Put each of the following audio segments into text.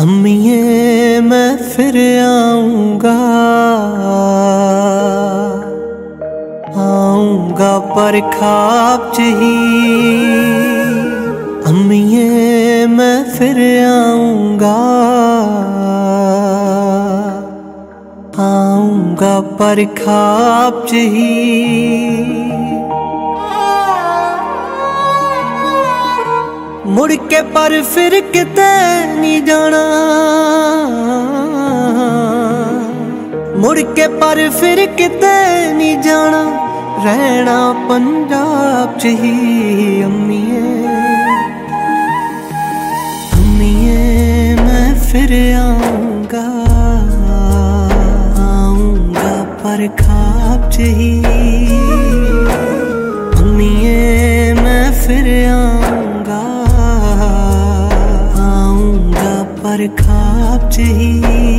अम्मिये मैं फिर आऊंगा, आऊंगा पर ख्वाब च ही। अम्मिये मैं फिर आऊंगा, आऊंगा पर ख्वाब च ही। मुड़ के पर फिर किते नहीं जाना, मुड़ के पर फिर किते नहीं जाना, रहना पंजाब च ही। अम्मिये अम्मिये मैं फिर आऊंगा, आऊंगा पर ख्वाब च ही। अम्मिये मैं फिर आऊंगा, आऊंगा पर ख्वाब च ही।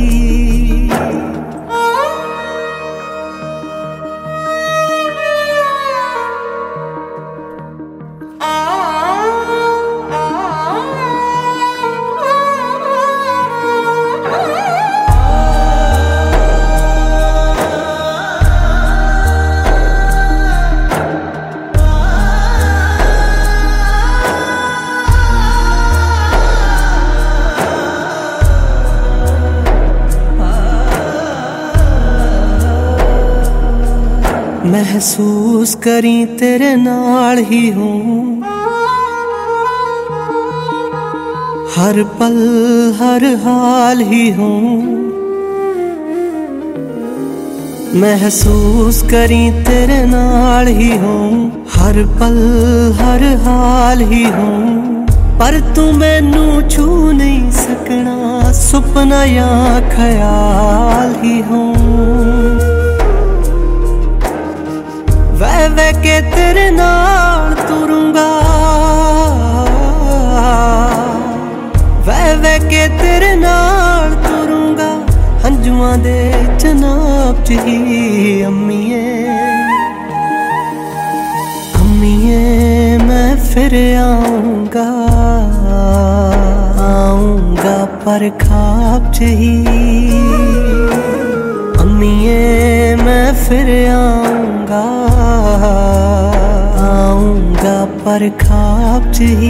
महसूस करी तेरे नाल ही हूँ, हर पल हर हाल ही हूँ। महसूस करी तेरे नाल ही हूँ, हर पल हर हाल ही हूँ। पर तू मैनू छू नहीं सकना, सुपना या ख्याल ही हूँ। वह के तेरे नाल तुरूंगा, वह के तेरे नाल तुरूंगा, हंजुआं दे जनाब च ही। अम्मिये अम्मिये मैं फिर आऊंगा, आऊंगा पर ख्वाब च ही। अम्मिये मैं फिर आऊंगा, आऊंगा पर ख्वाब च ही।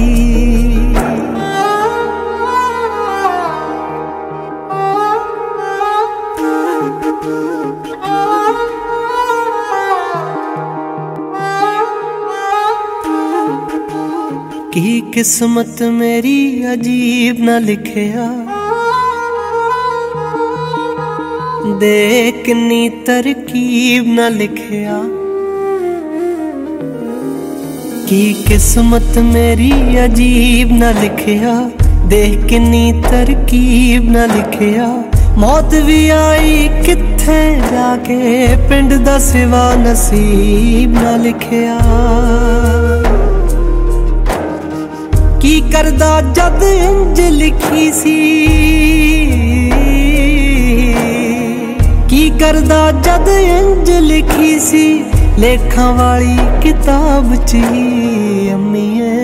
की किस्मत मेरी अजीब न लिखिया, देख किन्नी तरकीब न लिखिया। की किस्मत मेरी अजीब न लिखिया, देख किन्नी तरकीब न लिखिया। मौत भी आई किथे जाके, पिंड दा सिवा नसीब न लिखिया। की करदा जद इंज लिखी सी, की करदा जद इंज लिखी सी, लेखां वाली किताब च ही। अम्मिये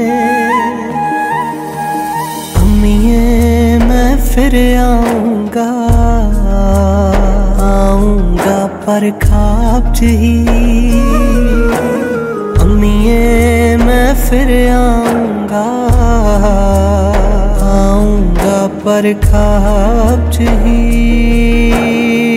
अम्मिये मैं फिर आऊंगा, आऊंगा पर ख्वाब च ही। अम्मिये मैं फिर आऊंगा, आऊंगा पर ख्वाब च ही।